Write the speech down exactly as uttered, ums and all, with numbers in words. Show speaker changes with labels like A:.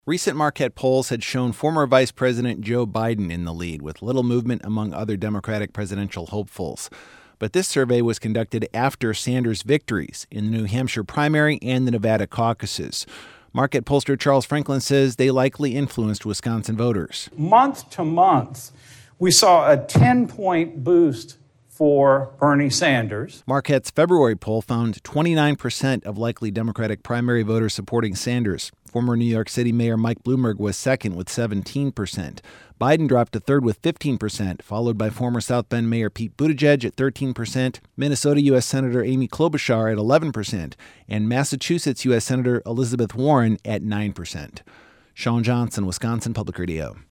A: Recent Marquette polls had shown former Vice President Joe Biden in the lead, with little movement among other Democratic presidential hopefuls. But this survey was conducted after Sanders' victories in the New Hampshire primary and the Nevada caucuses. Marquette pollster Charles Franklin says they likely influenced Wisconsin voters.
B: Month to month, we saw a ten-point boost for Bernie Sanders.
A: Marquette's February poll found twenty-nine percent of likely Democratic primary voters supporting Sanders. Former New York City Mayor Mike Bloomberg was second with seventeen percent. Biden dropped to third with fifteen percent, followed by former South Bend Mayor Pete Buttigieg at thirteen percent, Minnesota U S Senator Amy Klobuchar at eleven percent, and Massachusetts U S Senator Elizabeth Warren at nine percent. Sean Johnson, Wisconsin Public Radio.